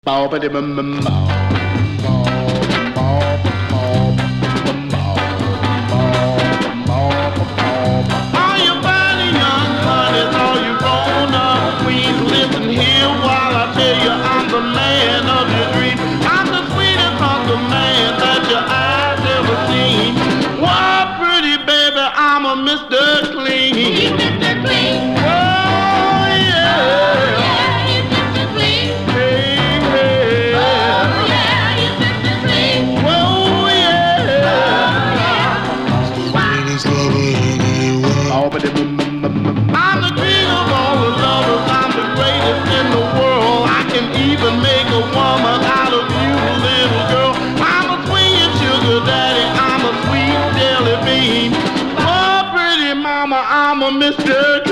Mr. Clean. He's Mr. Clean. Oh, yeah. Yeah, he's Mr. Clean. Hey, hey. Oh, yeah, he's Mr. Clean. Oh, yeah. I'm the king of all the lovers. I'm the greatest in the world. I can even make a woman out of you, little girl. I'm a swinging sugar daddy. I'm a sweet jelly bean. Oh, pretty mama, I'm a Mr.